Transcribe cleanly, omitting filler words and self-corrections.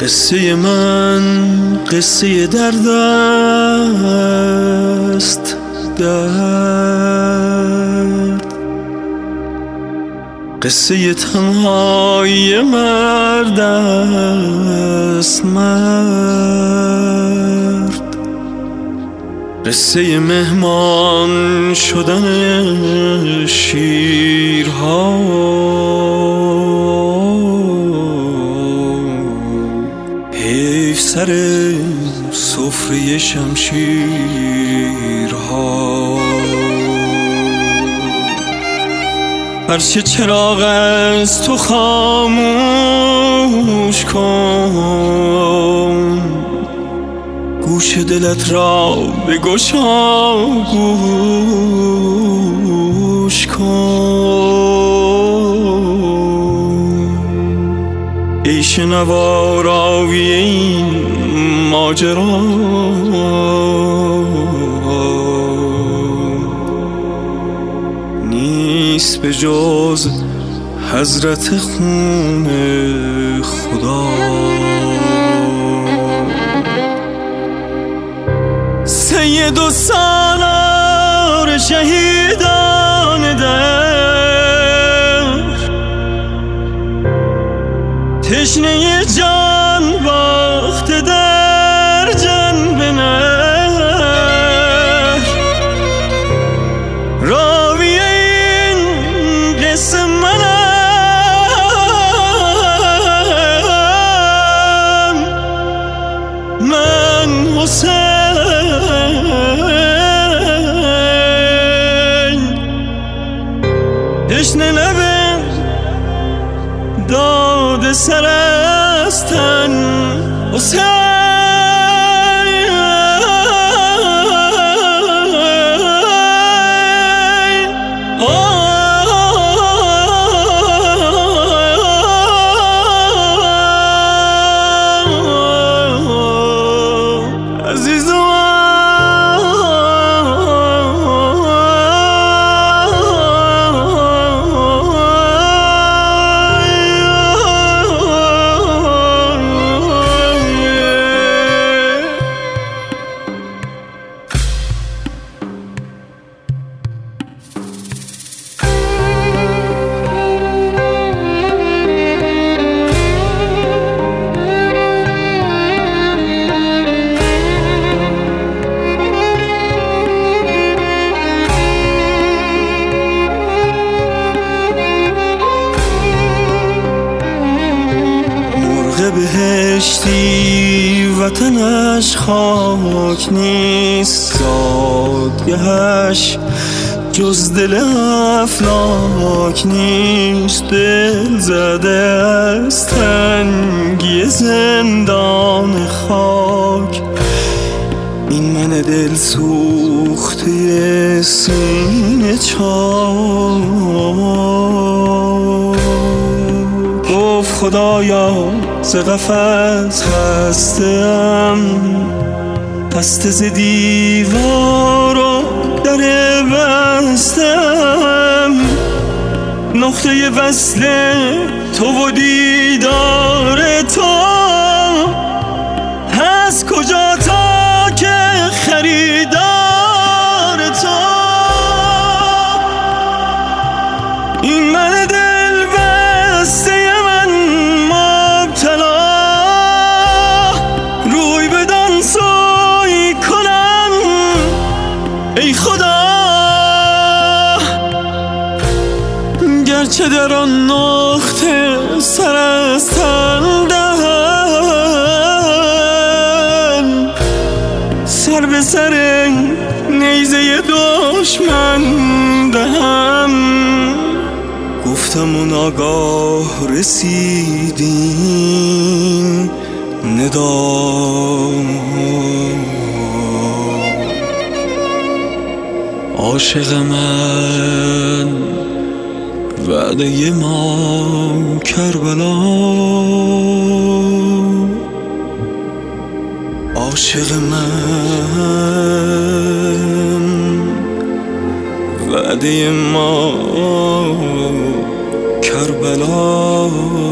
قصه من قصه درد است، درد، قصه تنهایی مرد است، مرد، قصه مهمان شدن شیرها، حیف سر سفره شمشیرها. هرچه چراغ از تو خاموش کن، گوش دلت را بگشا، گوش کن. ای شنوا راوی این ماجرا، نیست به جز حضرت خون خدا. سید و سالار شهیدان در، تشنه جان باخته در جنب نهر، راوی این قصه منم، من حسین. تشنه لبم داد سر از تن حسین. بهشتی وطنش خاک نیست، زادگهش جز دل افلاک نیست. دل زده از تنگی زندان خاک، این من دل سوخته سینه چاک. گفت خدایا ز قفس هستم، هسته ز دیوار و در بستم. نقطه وصل تو و دیدار تو هست کجا تا که خریدار تو. این من دل بسته ای خدا، گرچه در آن نقطه سر از تن دهم، سر به سر نیزه دشمن دهم. گفتم و ناگاه رسیدین ندا، عاشق من وعده ما کربلا، عاشق من وعده ما کربلا.